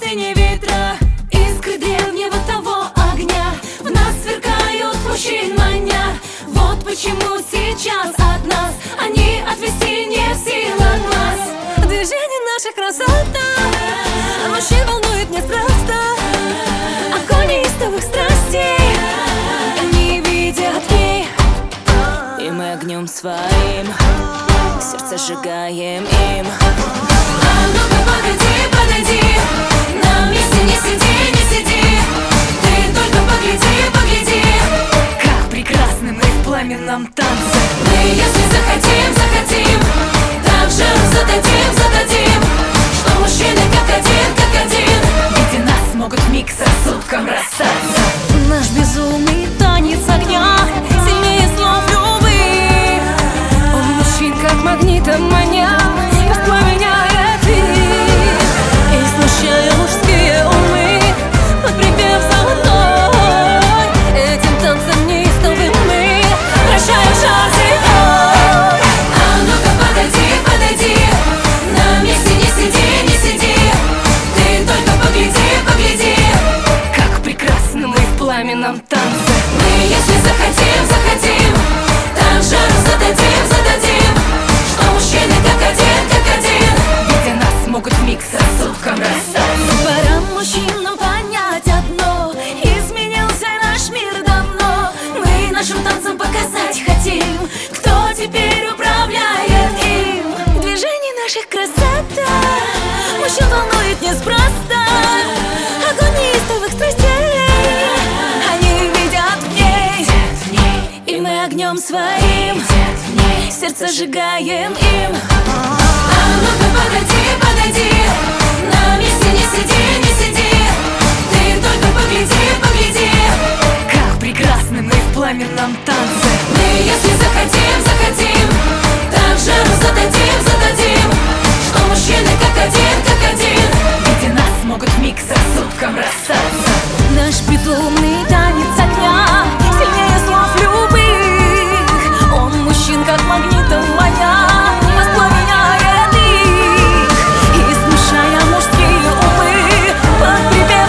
пустыне ветра, искры древнего того огня в нас сверкают, мужчин маня. Вот почему сейчас от нас они отвести не в силах глаз. Движение наших красота, мужчин волнует неспроста. Огонь неистовых страстей не видят ей, и мы огнем своим сердце сжигаем им. А ну-ка погоди, подойди, на месте не сиди, не сиди. Ты только погляди, погляди, как прекрасны мы в пламенном танце. Мы, если захотим, захотим, так же зададим, зададим, что мужчины как один, видя нас могут вмиг с рассудком расстаться. Наш безумный танец огня сильнее слов любых. Он мужчин как магнитом маня, воспламеняет их и смущая мужские умы под припев золотой. Этим танцем неистовым мы прощаем жар зимой. А ну-ка подойди, подойди, на месте не сиди, не сиди. Ты только погляди, погляди, как прекрасны мы в пламенном танце. Мы, если захотим, захотим, так же зададим, зададим, что мужчины как один, видя нас могут вмиг с рассудком расстаться. Пора мужчинам понять одно: изменился наш мир давно. Мы нашим танцем показать хотим, кто теперь управляет им. Движение наших красота мужчин волнует неспроста. Огонь неистовых страстей они видят в ней, и мы огнем своим сердце сжигаем им. А ну-ка подойди, подойди, на месте не сиди, не сиди. Ты только погляди, погляди, как прекрасны мы в пламенном танце. Мы, если захотим, захотим, так же зададим, зададим, что мужчины как один, видя нас могут вмиг с рассудком расстаться. Наш безумный танец огня сильнее слов любых. Он мужчин как магнитом маня, воспламеняет их и смущая мужские умы под припев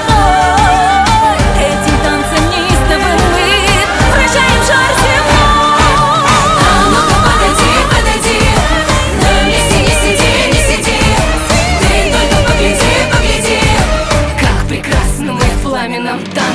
золотой. Этим танцем неистовым мы вращаем жар зимой. А ну-ка подойди, подойди, на месте не сиди, не сиди. Ты только погляди, погляди, как прекрасны мы в пламенном танце.